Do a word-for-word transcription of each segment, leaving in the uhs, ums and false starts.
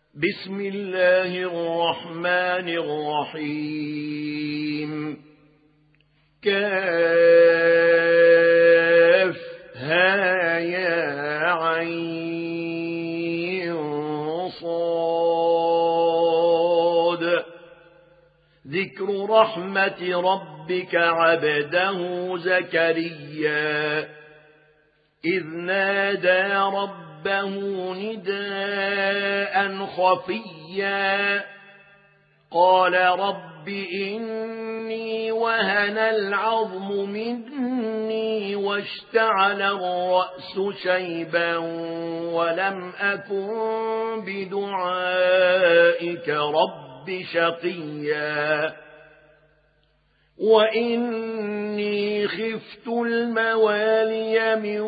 بسم الله الرحمن الرحيم كاف ها يا عين صاد ذكر رحمة ربك عبده زكريا إذ نادى ربه نداء خفيا قال رب إني وهن العظم مني واشتعل الرأس شيبا ولم أكن بدعائك رب شقيا وإني خفت الموالي من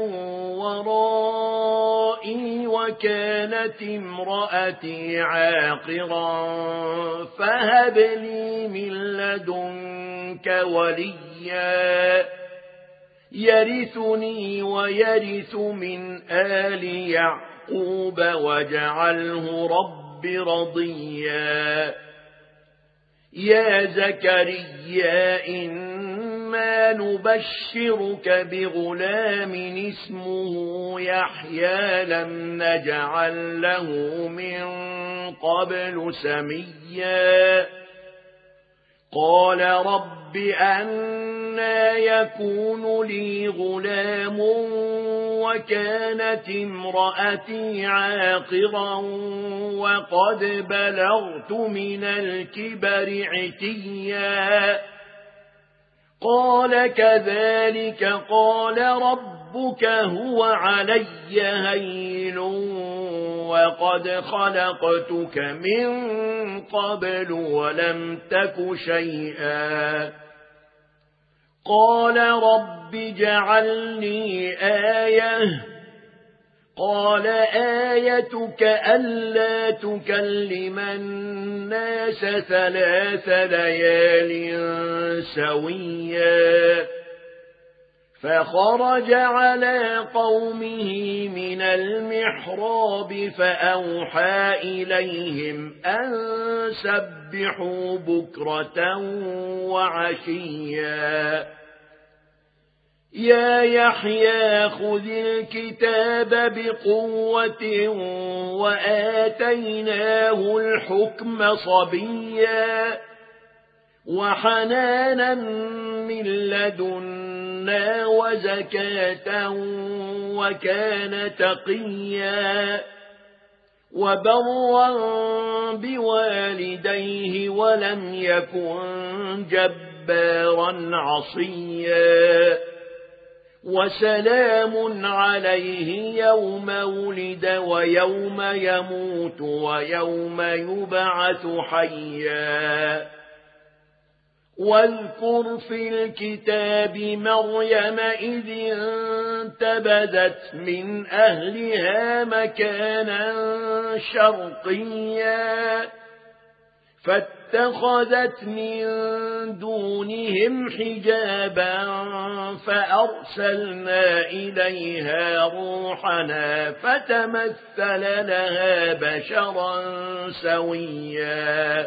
ورائي وكانت امرأتي عاقرا فهب لي من لدنك وليا يرثني ويرث من آل يعقوب واجعله رب رضيا يا زكريا إنا نبشرك بغلام اسمه يحيى لم نجعل له من قبل سميا قال رب أنى يكون لي غلام وكانت امرأتي عاقرا وقد بلغت من الكبر عتيا قال كذلك قال ربك هو علي هين وقد خلقتك من قبل ولم تك شيئا قال رب اجعلني آية قال آيتك ألا تكلم الناس ثلاث ليال سويا فخرج على قومه من المحراب فأوحى إليهم أن سبحوا بكرة وعشيا يا يحيى خذ الكتاب بقوة وآتيناه الحكم صبيا وحنانا من لدنا وزكاة وكان تقيا وبرا بوالديه ولم يكن جبارا عصيا وسلام عليه يوم ولد ويوم يموت ويوم يبعث حيا واذكر في الكتاب مريم إذ انتبذت من أهلها مكانا شرقيا فاتخذت من دونهم حجابا فأرسلنا إليها روحنا فتمثل لها بشرا سويا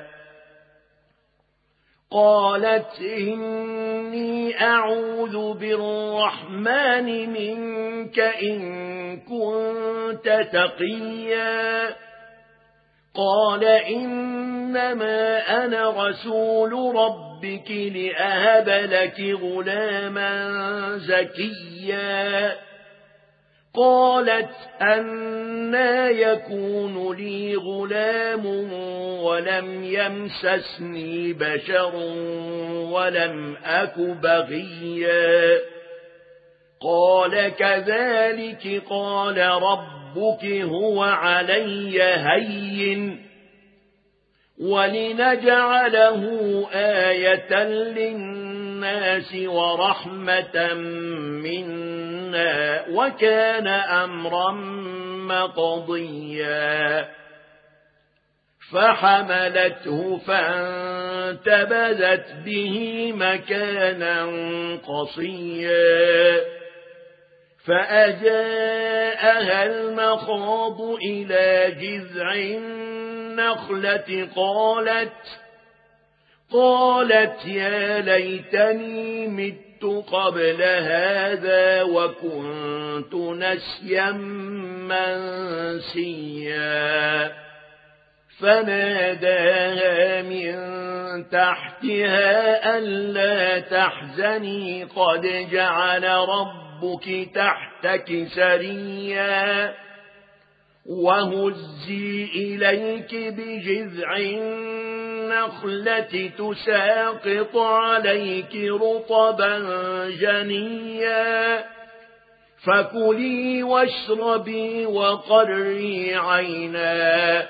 قالت إني أعوذ بالرحمن منك إن كنت تقيا قال إنما أنا رسول ربك لأهب لك غلاما زكيا قالت أنى يكون لي غلام ولم يمسسني بشر ولم أك بغيا قال كذلك قال ربك هو علي هين ولنجعله آية للناس ورحمة منا وكان أمرا مقضيا فحملته فانتبذت به مكانا قصيا فأجاءها المخاض إلى جذع النخلة قالت قالت يا ليتني مت قبل هذا وكنت نسيا منسيا فناداها من تحتها ألا تحزني قد جعل ربك تحتك سريا وهزي إليك بجذع النخلة تساقط عليك رطبا جنيا فكلي واشربي وقري عينا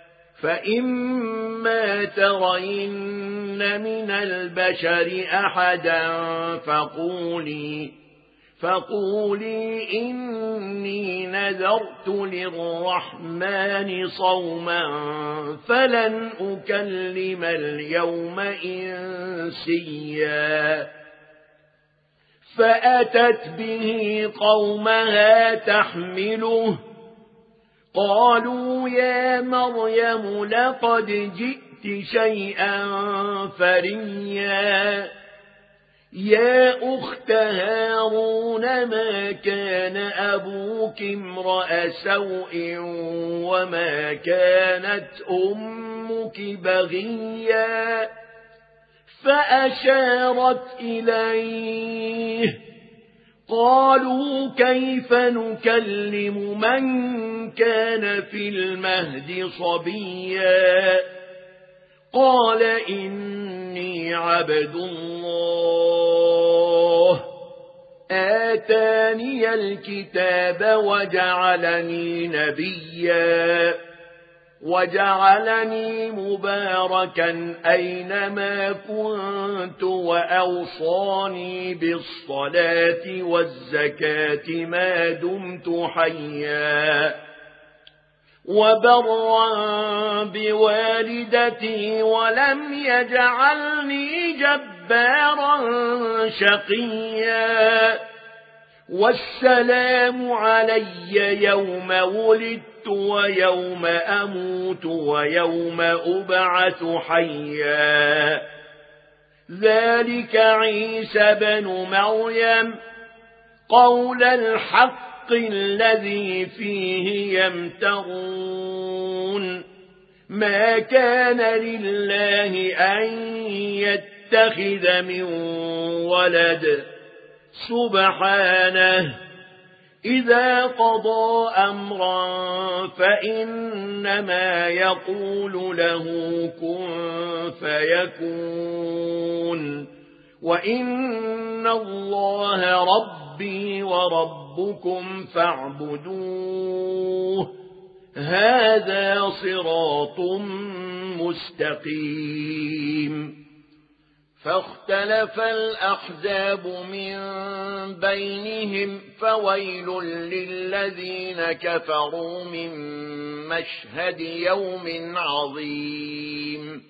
فإما ترين من البشر أحدا فقولي فقولي إني نذرت للرحمن صوما فلن أكلم اليوم إنسيا فأتت به قومها تحمله قالوا يا مريم لقد جئت شيئا فريا يا أخت هارون ما كان أبوك امرأ سوء وما كانت أمك بغيا فأشارت إليه قالوا كيف نكلم من كان في المهد صبيا قال إني عبد الله آتاني الكتاب وجعلني نبيا وجعلني مباركا أينما كنت وأوصاني بالصلاة والزكاة ما دمت حيا وبرا بوالدتي ولم يجعلني جبارا شقيا والسلام علي يوم ولدت ويوم أموت ويوم أبعث حيا ذلك عيسى بن مريم قول الحق الذي فيه يمترون ما كان لله أن يتخذ من ولد سبحانه إذا قضى أمرا فإنما يقول له كن فيكون وإن الله ربي وربكم فاعبدوه هذا صراط مستقيم فاختلف الأحزاب من بينهم فويل للذين كفروا من مشهد يوم عظيم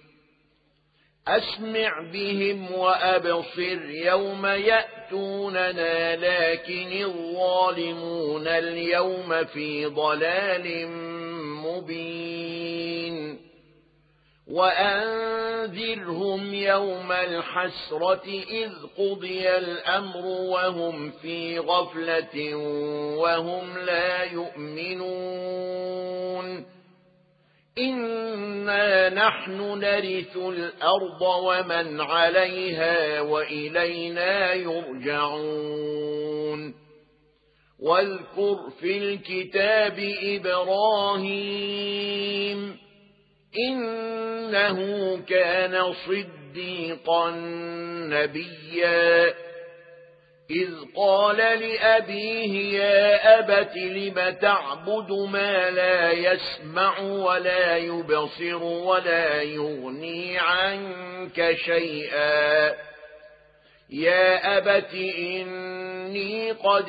أسمع بهم وأبصر يوم يأتوننا لكن الظالمون اليوم في ضلال مبين وأنذرهم يوم الحسرة إذ قضي الأمر وهم في غفلة وهم لا يؤمنون إنا نحن نرث الأرض ومن عليها وإلينا يرجعون واذكر في الكتاب إبراهيم إنه كان صديقا نبيا إذ قال لأبيه يا أبت لم تعبد ما لا يسمع ولا يبصر ولا يغني عنك شيئا يا أبت إني قد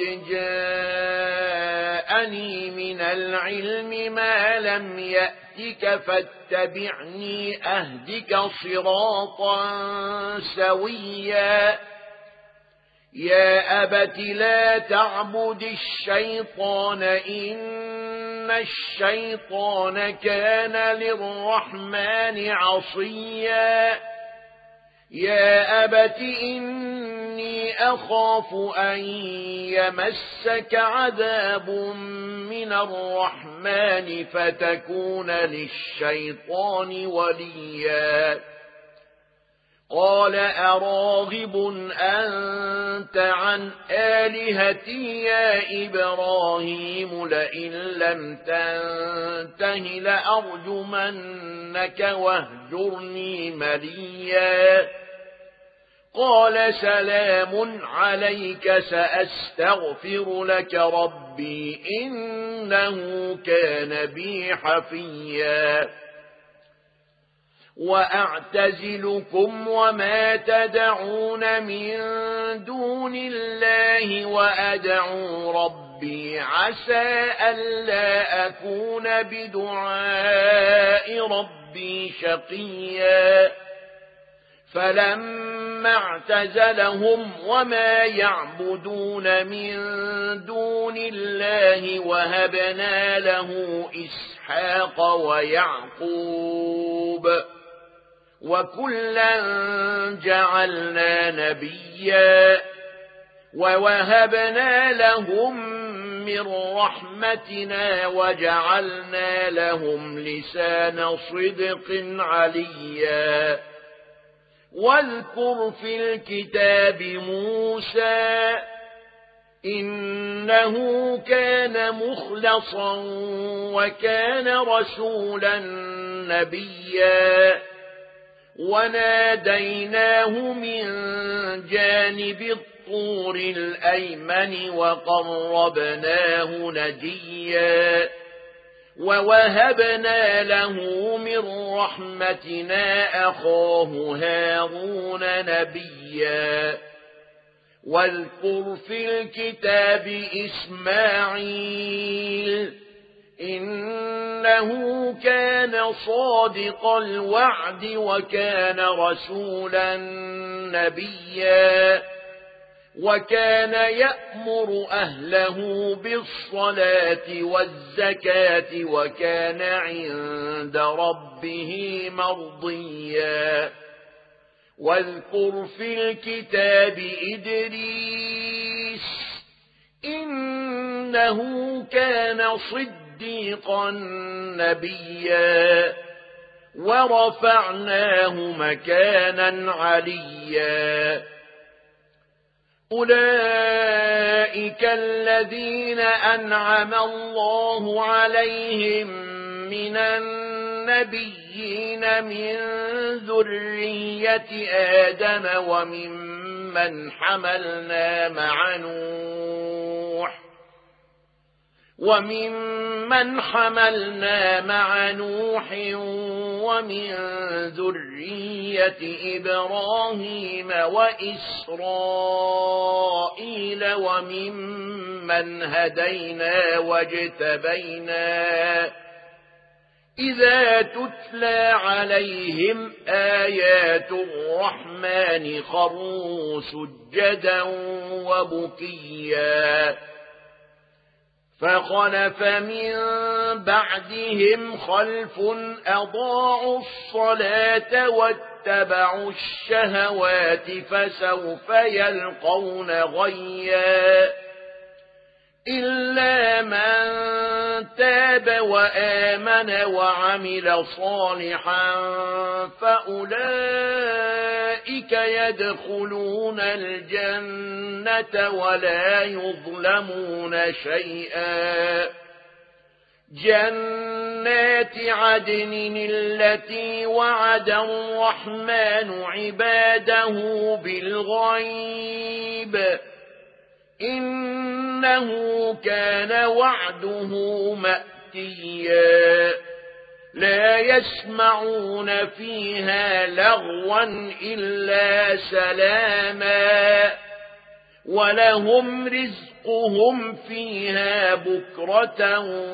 جاءني من العلم ما لم يأتك فاتبعني أهدك صراطا سويا يا أبت لا تعبد الشيطان إن إن الشيطان كان للرحمن عصيا يا أبت إني أخاف أن يمسك عذاب من الرحمن فتكون للشيطان وليا قال أراغب أنت عن آلهتي يا إبراهيم لئن لم تنته لأرجمنك واهجرني مليا قال سلام عليك سأستغفر لك ربي إنه كان بي حفيا وأعتزلكم وما تدعون من دون الله وأدعو ربي عسى ألا أكون بدعاء ربي شقيا فلما اعتزلهم وما يعبدون من دون الله وهبنا له إسحاق ويعقوب وكلا جعلنا نبيا ووهبنا لهم من رحمتنا وجعلنا لهم لسان صدق عليا واذكر في الكتاب موسى إنه كان مخلصا وكان رسولا نبيا وناديناه من جانب الطور الأيمن وقربناه نجيا ووهبنا له من رحمتنا أخاه هارون نبيا واذكر في الكتاب إسماعيل إنه كان صادق الوعد وكان رسولا نبيا وكان يأمر أهله بالصلاة والزكاة وكان عند ربه مرضيا واذكر في الكتاب إدريس إنه كان صديقا نبيا ورفعناه مكانا عليا أولئك الذين أنعم الله عليهم من النبيين من ذرية آدم وممن حملنا مع نوح وممن حملنا مع نوح ومن ذرية إبراهيم وإسرائيل وممن هدينا واجتبينا إذا تتلى عليهم آيات الرحمن خروا سجدا وبكيا فخلف من بعدهم خلف أضاعوا الصلاة واتبعوا الشهوات فسوف يلقون غيا إلا من تاب وآمن وعمل صالحا فأولئك يدخلون الجنة ولا يظلمون شيئا جنات عدن التي وعد الرحمن عباده بالغيب إنه كان وعده مأتيا لا يسمعون فيها لغوا إلا سلاما ولهم رزقهم فيها بكرة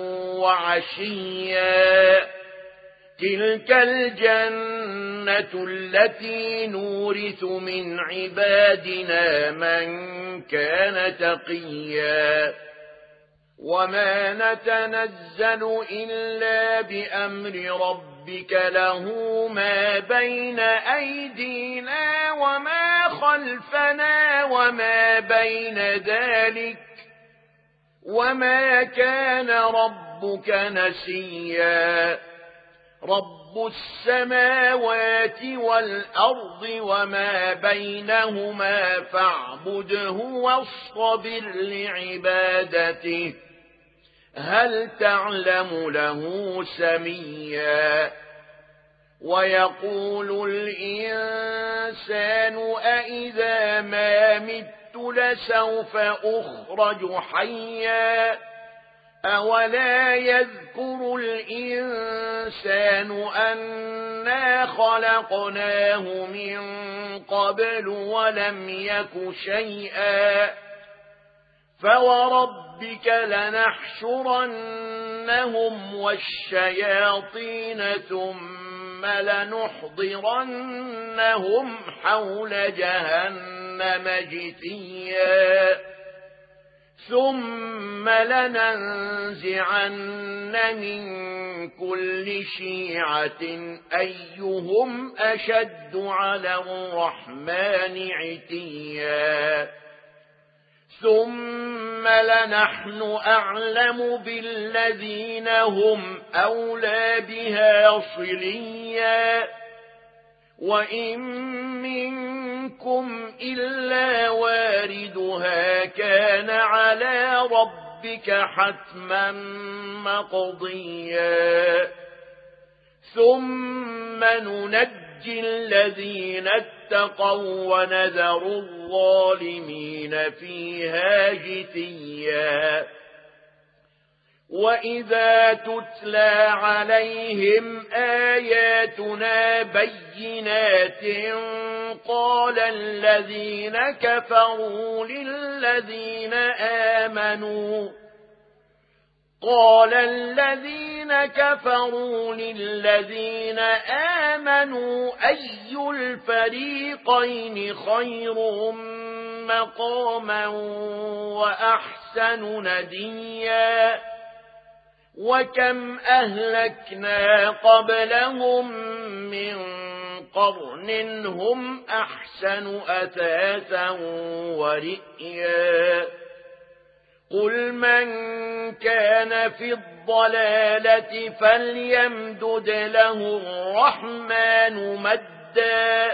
وعشيا تلك الجنة التي نورث من عبادنا من كان تقيا وما نتنزل إلا بأمر ربك له ما بين أيدينا وما خلفنا وما بين ذلك وما كان ربك نسيا رب السماوات والأرض وما بينهما فاعبده واصطبر لعبادته هل تعلم له سميا ويقول الإنسان أإذا ما مت لسوف أخرج حيا أولا يذكر الإنسان أنا خلقناه من قبل ولم يك شيئا فوربك لنحشرنهم والشياطين ثم لنحضرنهم حول جهنم جثيا ثم لننزعن من كل شيعة أيهم أشد على الرحمن عتيا ثم لنحن أعلم بالذين هم أولى بها صليا وإن منكم إلا واردها كان على ربك حتما مقضيا ثم ننجي الذين اتقوا ونذر الظالمين فيها جثيا وإذا تتلى عليهم آياتنا بينات قال الذين كفروا للذين آمنوا قال الذين كفروا للذين آمنوا أي الفريقين خير مقاما وأحسن نديا وكم أهلكنا قبلهم من قرن هم أحسن أثاثا ورئيا قل من كان في الضلالة فليمدد له الرحمن مدا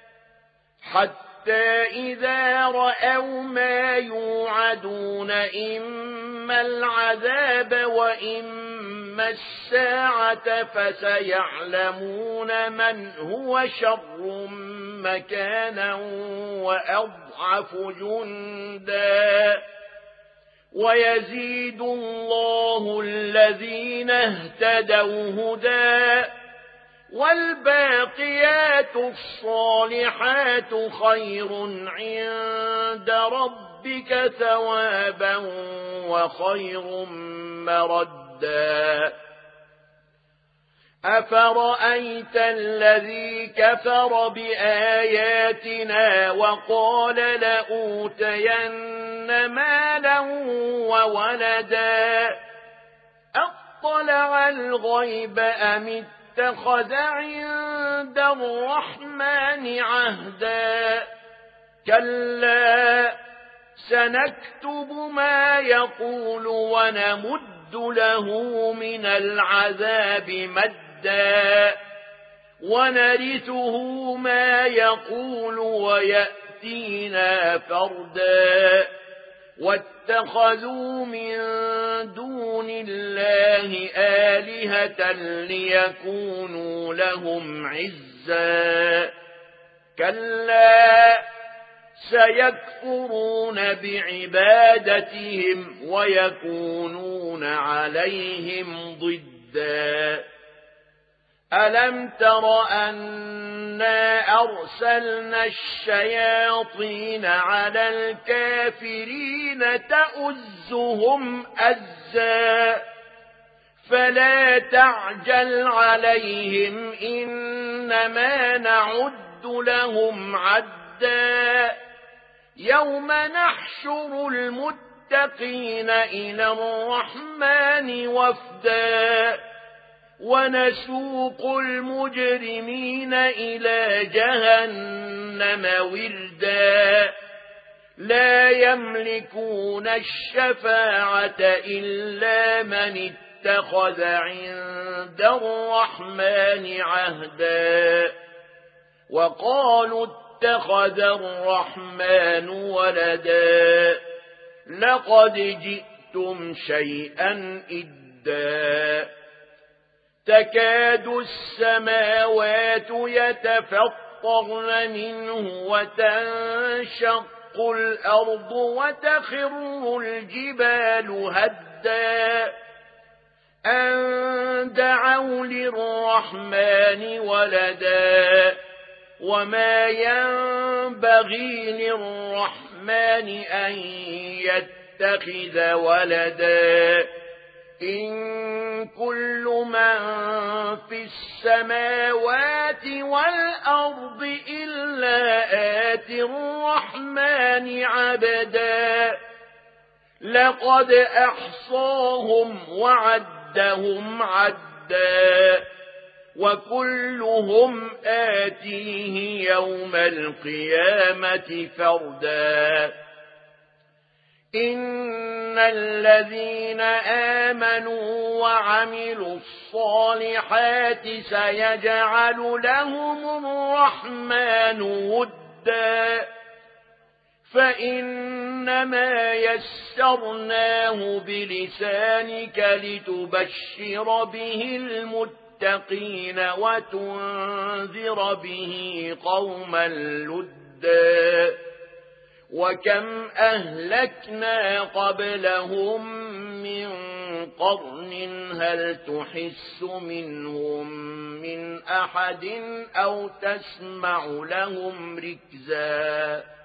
حتى إذا رأوا ما يوعدون إما العذاب وإما الساعة فسيعلمون من هو شر مكانا وأضعف جندا ويزيد الله الذين اهتدوا هدى والباقيات الصالحات خير عند ربك ثوابا وخير مردا أفرأيت الذي كفر بآياتنا وقال لأوتين مالا وولدا أطلع الغيب أم اتخذ عند الرحمن عهدا كلا سنكتب ما يقول ونمد له من العذاب مدا ونرثه ما يقول ويأتينا فردا واتخذوا من دون الله آلهة ليكونوا لهم عزا كلا سيكفرون بعبادتهم ويكونون عليهم ضدا ألم تر أنا أرسلنا الشياطين على الكافرين تؤزهم أزا فلا تعجل عليهم إنما نعد لهم عدا يوم نحشر المتقين المتقين إلى الرحمن وفدا ونسوق المجرمين إلى جهنم وردا لا يملكون الشفاعة إلا من اتخذ عند الرحمن عهدا وقالوا اتخذ الرحمن ولدا لقد جئتم شيئا إدا تكاد السماوات يتفطرن منه وتنشق الأرض وتخر الجبال هدا أن دعوا للرحمن ولدا وما ينبغي للرحمن أن يتخذ ولدا إن كل من في السماوات والأرض إلا آتي الرحمن عبدا لقد أحصاهم وعدهم عدا وكلهم آتيه يوم القيامة فردا إن الذين آمنوا وعملوا الصالحات سيجعل لهم الرحمن ودا فإنما يسرناه بلسانك لتبشر به المتقين وتنذر به قوما لدا وكم أهلكنا قبلهم من قرن هل تحس منهم من أحد أو تسمع لهم ركزا